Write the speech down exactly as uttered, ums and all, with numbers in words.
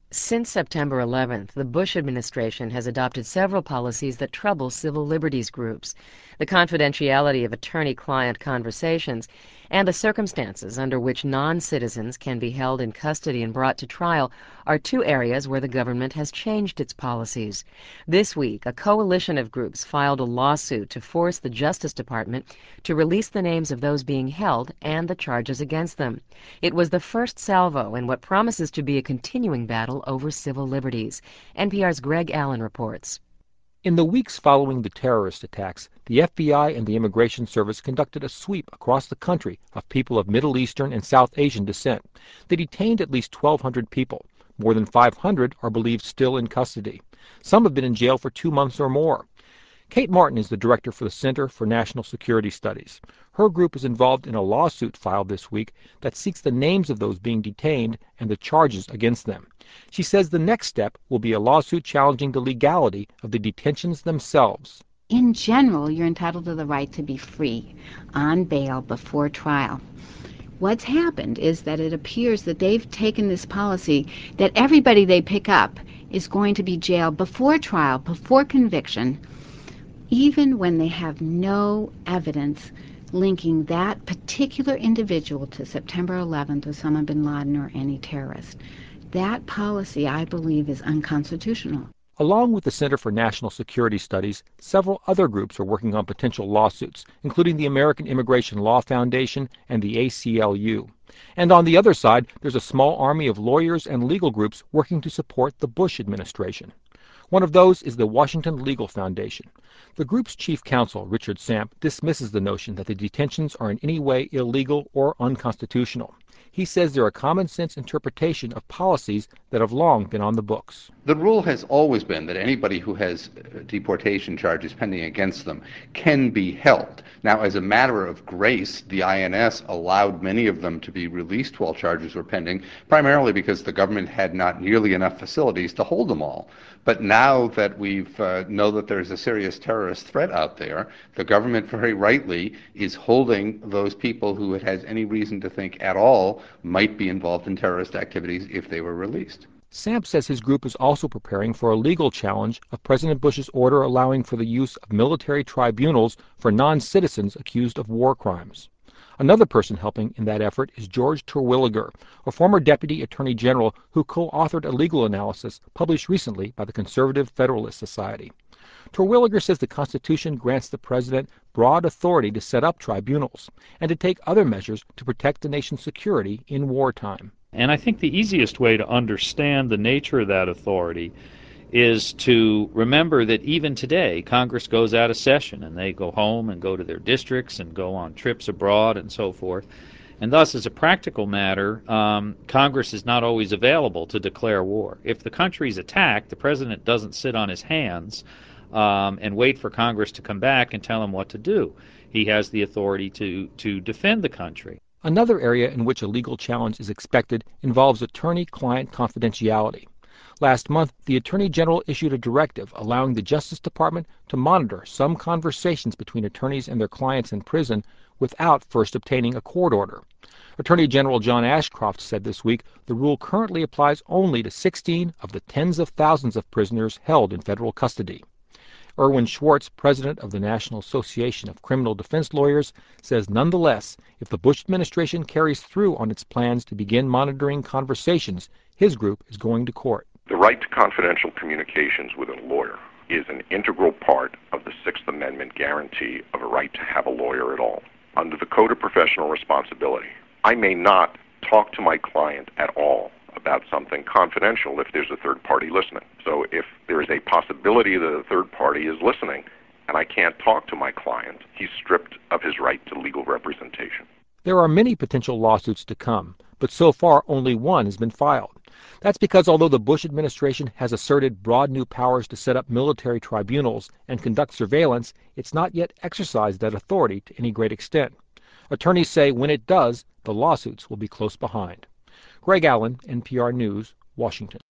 Since September eleventh, the Bush administration has adopted several policies that trouble civil liberties groups. The confidentiality of attorney-client conversations and the circumstances under which non-citizens can be held in custody and brought to trial are two areas where the government has changed its policies. This week, a coalition of groups filed a lawsuit to force the Justice Department to release the names of those being held and the charges against them. It was the first salvo in what promises to be a continuing battle over civil liberties. N P R's Greg Allen reports. In the weeks following the terrorist attacks, the F B I and the Immigration Service conducted a sweep across the country of people of Middle Eastern and South Asian descent. They detained at least twelve hundred people. More than five hundred are believed still in custody. Some have been in jail for two months or more. Kate Martin is the director for the Center for National Security Studies. Her group is involved in a lawsuit filed this week that seeks the names of those being detained and the charges against them. She says the next step will be a lawsuit challenging the legality of the detentions themselves. In general, you're entitled to the right to be free on bail before trial. What's happened is that it appears that they've taken this policy that everybody they pick up is going to be jailed before trial, before conviction, even when they have no evidence linking that particular individual to September eleventh, Osama bin Laden, or any terrorist. That policy, I believe, is unconstitutional. Along with the Center for National Security Studies, several other groups are working on potential lawsuits, including the American Immigration Law Foundation and the A C L U. And on the other side, there's a small army of lawyers and legal groups working to support the Bush administration. One of those is the Washington Legal Foundation. The group's chief counsel, Richard Samp, dismisses the notion that the detentions are in any way illegal or unconstitutional. He says they're a common-sense interpretation of policies that have long been on the books. The rule has always been that anybody who has deportation charges pending against them can be held. Now, as a matter of grace, the I N S allowed many of them to be released while charges were pending, primarily because the government had not nearly enough facilities to hold them all. But now that we uh, know that there's a serious terrorist threat out there, the government very rightly is holding those people who it has any reason to think at all might be involved in terrorist activities if they were released. Samp says his group is also preparing for a legal challenge of President Bush's order allowing for the use of military tribunals for non-citizens accused of war crimes. Another person helping in that effort is George Terwilliger, a former Deputy Attorney General who co-authored a legal analysis published recently by the Conservative Federalist Society. Terwilliger says the Constitution grants the president broad authority to set up tribunals and to take other measures to protect the nation's security in wartime. And I think the easiest way to understand the nature of that authority is to remember that even today Congress goes out of session and they go home and go to their districts and go on trips abroad and so forth. And thus, as a practical matter, um, Congress is not always available to declare war. If the country is attacked, the president doesn't sit on his hands um, and wait for Congress to come back and tell him what to do. He has the authority to, to defend the country. Another area in which a legal challenge is expected involves attorney-client confidentiality. Last month, the Attorney General issued a directive allowing the Justice Department to monitor some conversations between attorneys and their clients in prison without first obtaining a court order. Attorney General John Ashcroft said this week the rule currently applies only to sixteen of the tens of thousands of prisoners held in federal custody. Erwin Schwartz, president of the National Association of Criminal Defense Lawyers, says nonetheless, if the Bush administration carries through on its plans to begin monitoring conversations, his group is going to court. The right to confidential communications with a lawyer is an integral part of the Sixth Amendment guarantee of a right to have a lawyer at all. Under the Code of Professional Responsibility, I may not talk to my client at all about something confidential if there's a third party listening. So if there is a possibility that a third party is listening and I can't talk to my client, he's stripped of his right to legal representation. There are many potential lawsuits to come, but so far only one has been filed. That's because although the Bush administration has asserted broad new powers to set up military tribunals and conduct surveillance, it's not yet exercised that authority to any great extent. Attorneys say when it does, the lawsuits will be close behind. Greg Allen, N P R News, Washington.